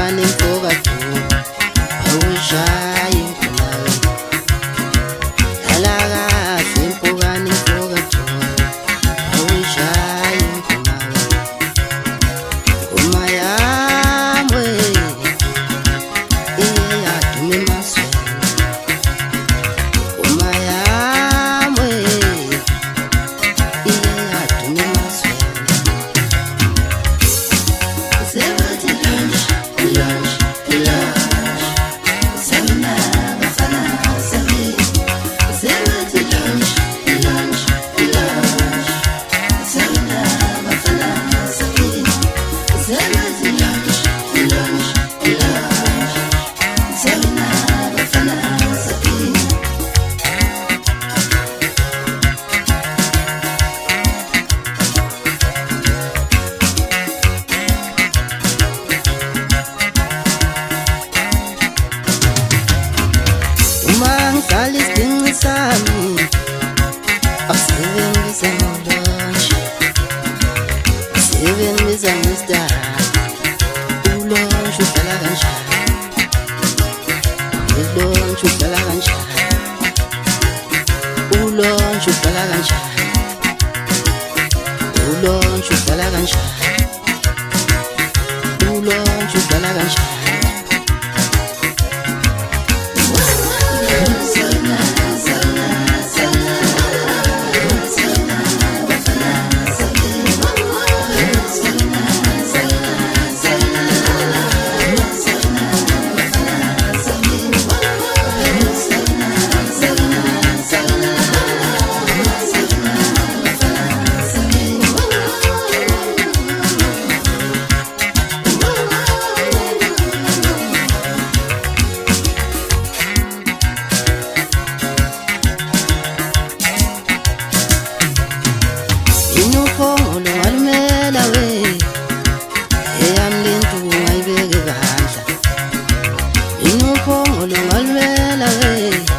impukane imfokadu awushaya inkunawe dala kahle impukane imfokadu awushaya inkunawe uma yamwe iye yadume emasweni uma yamwe iye yadume emasweni Mangihlala isidinci sami akusebengiza ngolonje sebengiza ngesitara ulonje uhlala kanjani ulonje uhlala kanjani ulonje uhlala kanjani ulonje uhlala kanjani ulonje uhlala kanjani Inufongolo ngalumela we eyami lento ngayibeke kahle inufongolo ngalumela we